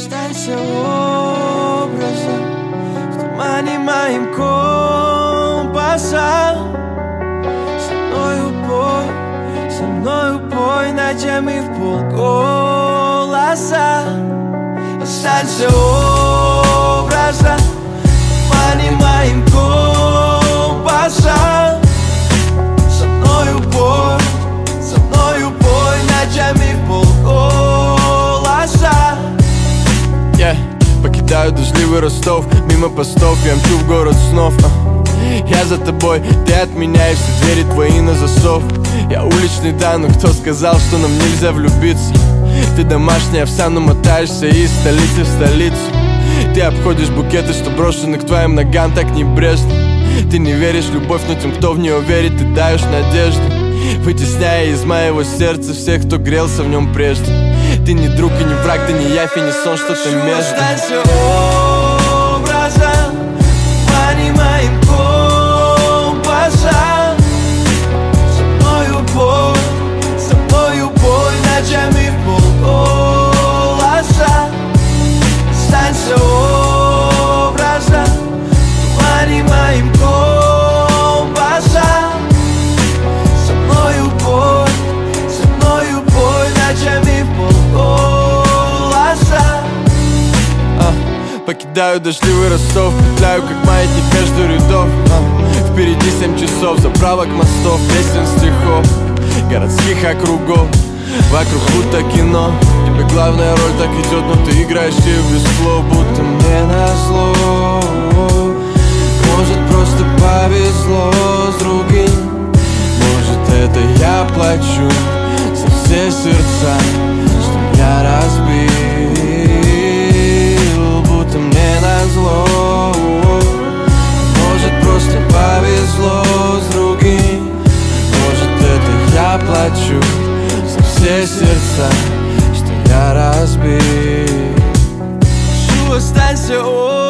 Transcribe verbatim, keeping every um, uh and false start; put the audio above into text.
Останься образом в тумане моим компаса. Со мною пой, со мною пой ночами в полголоса. Останься образом в тумане моим компаса. Со мною пой, со мною пой ночами в полголоса. Yeah. Покидаю дождливый Ростов, мимо постов я мчу в город снов. uh. Я за тобой, ты от меня, и все двери твои на засов. Я уличный, да, но кто сказал, что нам нельзя влюбиться? Ты домашняя овса, но мотаешься из столицы в столицу. Ты обходишь букеты, что брошены к твоим ногам так небрежно. Ты не веришь в любовь, но тем, кто в нее верит, ты даешь надежду, вытесняя из моего сердца всех, кто грелся в нем прежде. Ты не друг и не враг, ты не явь и не сон, что-то между. Останься образом в тумане моим компаса. Со мною пой, со мною пой ночами в полголоса. Останься образом в тумане моим компаса. Со мною пой, со мною пой ночами в полголоса. uh, Покидаю дождливый Ростов, петляю как маятник между рядов. uh, Впереди семь часов, заправок мостов, песен, стихов, городских округов. Вокруг будто кино, тебе главная роль так идет, но ты играешь ее без слов, будто мне назло. Может, просто повезло с другим, может, это я плачу за все сердца, что я разбил, будто мне назло. Может, просто повезло с другим, может, это я плачу за все сердца, что я разбил. Останься